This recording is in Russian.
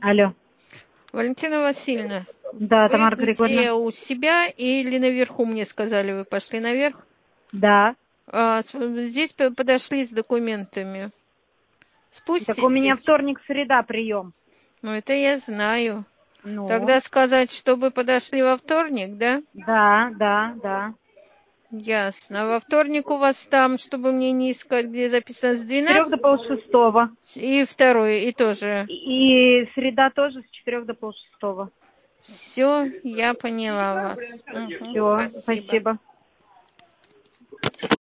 Алло. Валентина Васильевна, Да, вы Тамара где Григорьевна. у себя или наверху, мне сказали, вы пошли наверх? Да. Здесь подошли с документами. Так у меня Спуститесь. вторник, среда прием. Ну, это я знаю. Ну, Тогда сказать, чтобы подошли во вторник, да? да. Ясно. А во вторник у вас там, чтобы мне не искать, где записано с С 4 до 12 полшестого. и второй, и тоже. И среда тоже с 4 до полшестого. Все, я поняла вас. Все, Спасибо. спасибо.